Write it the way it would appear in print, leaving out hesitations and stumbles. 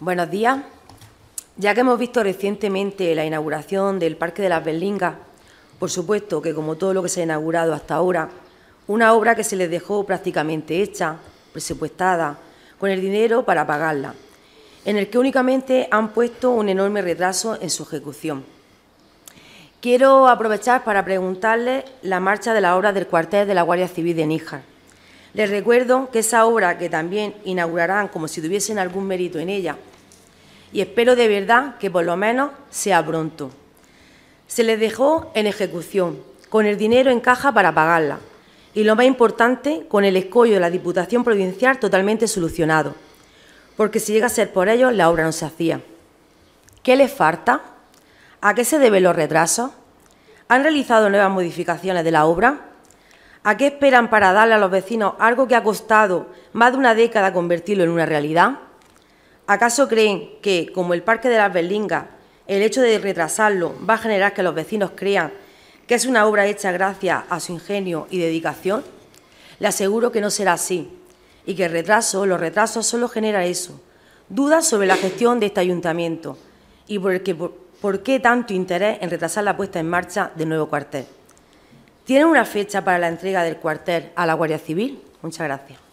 Buenos días. Ya que hemos visto recientemente la inauguración del Parque de las Berlingas, por supuesto que, como todo lo que se ha inaugurado hasta ahora, una obra que se les dejó prácticamente hecha, presupuestada, con el dinero para pagarla, en el que únicamente han puesto un enorme retraso en su ejecución. Quiero aprovechar para preguntarles la marcha de las obras del cuartel de la Guardia Civil de Níjar. Les recuerdo que esa obra, que también inaugurarán como si tuviesen algún mérito en ella, y espero de verdad que por lo menos sea pronto. Se les dejó en ejecución, con el dinero en caja para pagarla, y lo más importante, con el escollo de la Diputación Provincial totalmente solucionado, porque si llega a ser por ellos, la obra no se hacía. ¿Qué les falta? ¿A qué se deben los retrasos? ¿Han realizado nuevas modificaciones de la obra? ¿A qué esperan para darle a los vecinos algo que ha costado más de una década convertirlo en una realidad? ¿Acaso creen que, como el Parque de las Berlingas, el hecho de retrasarlo va a generar que los vecinos crean que es una obra hecha gracias a su ingenio y dedicación? Les aseguro que no será así y que los retrasos solo generan eso, dudas sobre la gestión de este ayuntamiento y por qué tanto interés en retrasar la puesta en marcha del nuevo cuartel. ¿Tienen una fecha para la entrega del cuartel a la Guardia Civil? Muchas gracias.